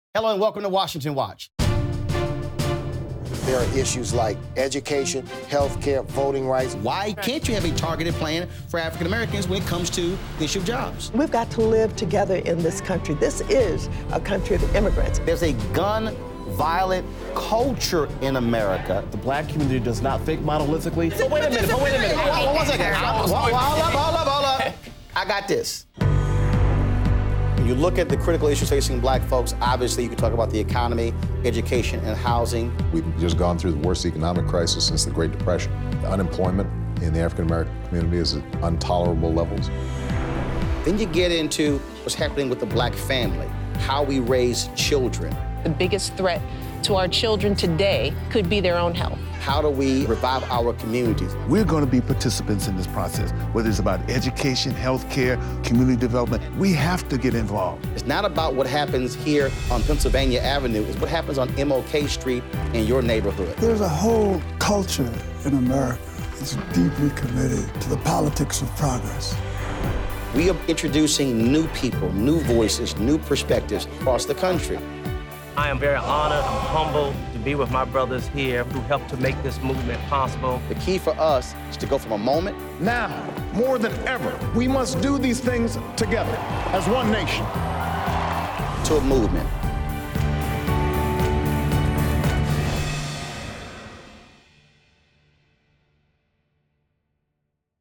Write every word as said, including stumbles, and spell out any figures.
Hello and welcome to Washington Watch. There are issues like education, health care, voting rights. Why can't you have a targeted plan for African Americans when it comes to the issue of jobs? We've got to live together in this country. This is a country of immigrants. There's a gun violent culture in America. The black community does not think monolithically. So wait a minute, but wait a minute. Hold on, one second. Hold up, hold up, hold up. I got this. When you look at the critical issues facing black folks, obviously you can talk about the economy, education, and housing. We've just gone through the worst economic crisis since the Great Depression. The unemployment in the African American community is at intolerable levels. Then you get into what's happening with the black family, how we raise children. The biggest threat to our children today could be their own health. How do we revive our communities? We're going to be participants in this process, whether it's about education, healthcare, community development. We have to get involved. It's not about what happens here on Pennsylvania Avenue. It's what happens on M L K Street in your neighborhood. There's a whole culture in America that's deeply committed to the politics of progress. We are introducing new people, new voices, new perspectives across the country. I am very honored, I'm humbled to be with my brothers here who helped to make this movement possible. The key for us is to go from a moment. Now, more than ever, we must do these things together as one nation. To a movement.